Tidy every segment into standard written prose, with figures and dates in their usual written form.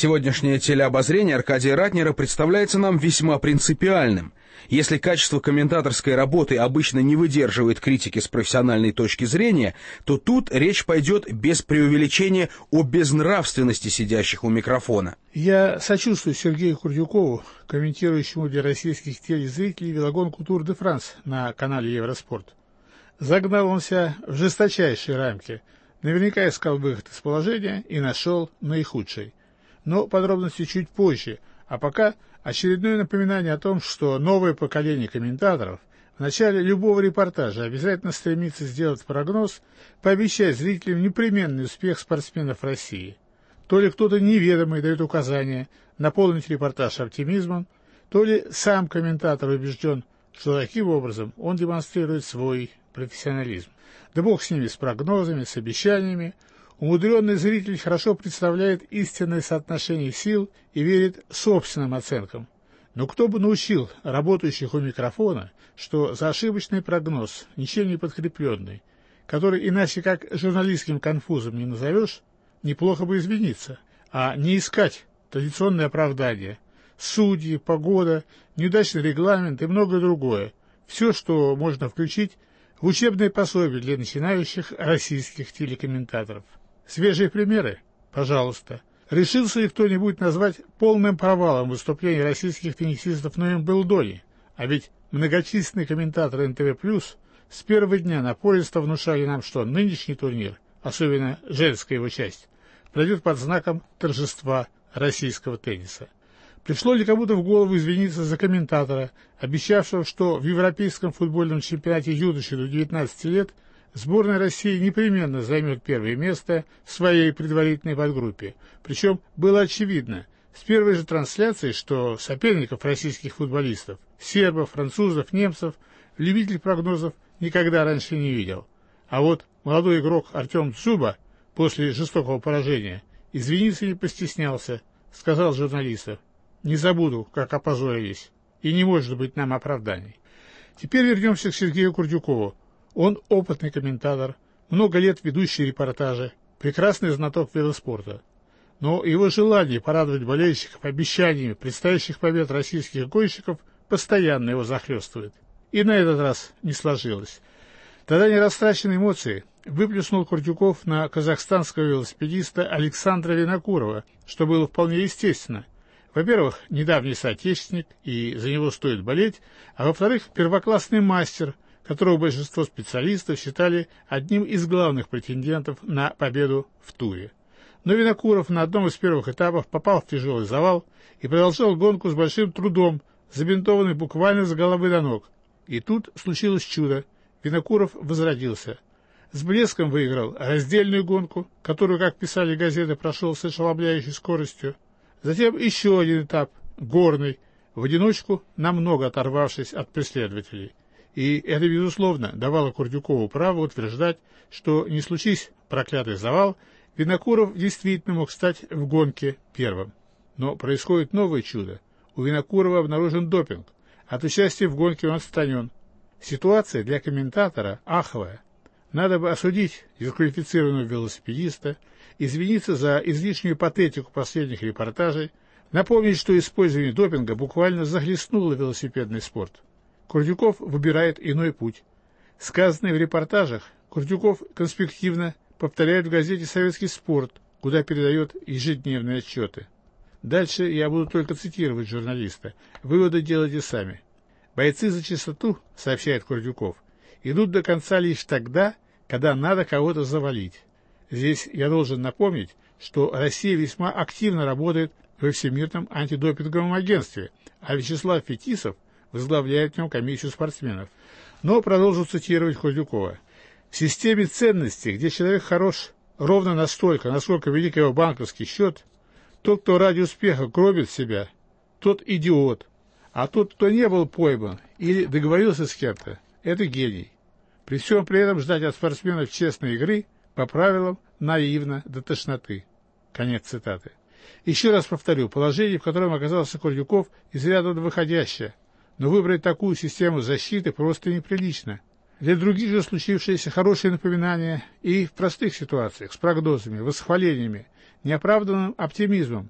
Сегодняшнее телеобозрение Аркадия Ратнера представляется нам весьма принципиальным. Если качество комментаторской работы обычно не выдерживает критики с профессиональной точки зрения, то тут речь пойдет без преувеличения о безнравственности сидящих у микрофона. Я сочувствую Сергею Курдюкову, комментирующему для российских телезрителей велогонку Тур де Франс на канале Евроспорт. Загнал он себя в жесточайшие рамки, наверняка искал выход из положения и нашел наихудший. Но подробности чуть позже, а пока очередное напоминание о том, что новое поколение комментаторов в начале любого репортажа обязательно стремится сделать прогноз, пообещать зрителям непременный успех спортсменов России. То ли кто-то неведомый дает указания наполнить репортаж оптимизмом, то ли сам комментатор убежден, что таким образом он демонстрирует свой профессионализм. Да бог с ними, с прогнозами, с обещаниями. Умудренный зритель хорошо представляет истинное соотношение сил и верит собственным оценкам. Но кто бы научил работающих у микрофона, что за ошибочный прогноз, ничем не подкрепленный, который иначе как журналистским конфузом не назовешь, неплохо бы извиниться, а не искать традиционные оправдания. Судьи, погода, неудачный регламент и многое другое. Все, что можно включить в учебные пособия для начинающих российских телекомментаторов. Свежие примеры? Пожалуйста. Решился ли кто-нибудь назвать полным провалом выступления российских теннисистов на Уимблдоне? А ведь многочисленные комментаторы НТВ+, с первого дня напористо внушали нам, что нынешний турнир, особенно женская его часть, пройдет под знаком торжества российского тенниса. Пришло ли кому-то в голову извиниться за комментатора, обещавшего, что в Европейском футбольном чемпионате юношей до 19 лет сборная России непременно займет первое место в своей предварительной подгруппе. Причем было очевидно с первой же трансляции, что соперников российских футболистов, сербов, французов, немцев, любитель прогнозов никогда раньше не видел. А вот молодой игрок Артем Дзюба после жестокого поражения извиниться не постеснялся, сказал журналистам: «Не забуду, как опозорились, и не может быть нам оправданий». Теперь вернемся к Сергею Курдюкову. Он опытный комментатор, много лет ведущий репортажи, прекрасный знаток велоспорта. Но его желание порадовать болельщиков обещаниями предстоящих побед российских гонщиков постоянно его захлестывает. И на этот раз не сложилось. Тогда нерастраченные эмоции выплеснул Курдюков на казахстанского велосипедиста Александра Винокурова, что было вполне естественно. Во-первых, недавний соотечественник, и за него стоит болеть, а во-вторых, первоклассный мастер, которого большинство специалистов считали одним из главных претендентов на победу в туре. Но Винокуров на одном из первых этапов попал в тяжелый завал и продолжал гонку с большим трудом, забинтованный буквально с головы до ног. И тут случилось чудо. Винокуров возродился. С блеском выиграл раздельную гонку, которую, как писали газеты, прошел с ошеломляющей скоростью. Затем еще один этап, горный, в одиночку, намного оторвавшись от преследователей. И это, безусловно, давало Курдюкову право утверждать, что, не случись проклятый завал, Винокуров действительно мог стать в гонке первым. Но происходит новое чудо. У Винокурова обнаружен допинг. От участия в гонке он отстранен. Ситуация для комментатора аховая. Надо бы осудить дисквалифицированного велосипедиста, извиниться за излишнюю патетику последних репортажей, напомнить, что использование допинга буквально захлестнуло велосипедный спорт. Курдюков выбирает иной путь. Сказанное в репортажах Курдюков конспективно повторяет в газете «Советский спорт», куда передает ежедневные отчеты. Дальше я буду только цитировать журналиста. Выводы делайте сами. «Бойцы за чистоту, — сообщает Курдюков, — идут до конца лишь тогда, когда надо кого-то завалить. Здесь я должен напомнить, что Россия весьма активно работает во Всемирном антидопинговом агентстве, а Вячеслав Фетисов возглавляет в нем комиссию спортсменов». Но продолжу цитировать Курдюкова. «В системе ценностей, где человек хорош ровно настолько, насколько велик его банковский счет, тот, кто ради успеха гробит себя, тот идиот, а тот, кто не был пойман или договорился с кем-то, это гений. При всем при этом ждать от спортсменов честной игры по правилам наивно до тошноты». Конец цитаты. Еще раз повторю, положение, в котором оказался Курдюков, из ряда выходящее, но выбрать такую систему защиты просто неприлично. Для других же случившееся хорошее напоминание и в простых ситуациях, с прогнозами, восхвалениями, неоправданным оптимизмом,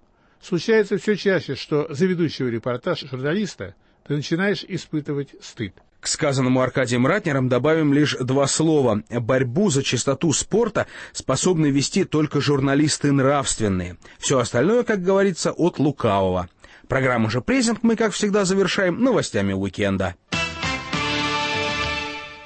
Случается все чаще, что за ведущего репортаж журналиста ты начинаешь испытывать стыд. К сказанному Аркадием Ратнером добавим лишь два слова. Борьбу за чистоту спорта способны вести только журналисты нравственные. Все остальное, как говорится, от лукавого. Программу же «Прессинг» мы, как всегда, завершаем новостями уикенда.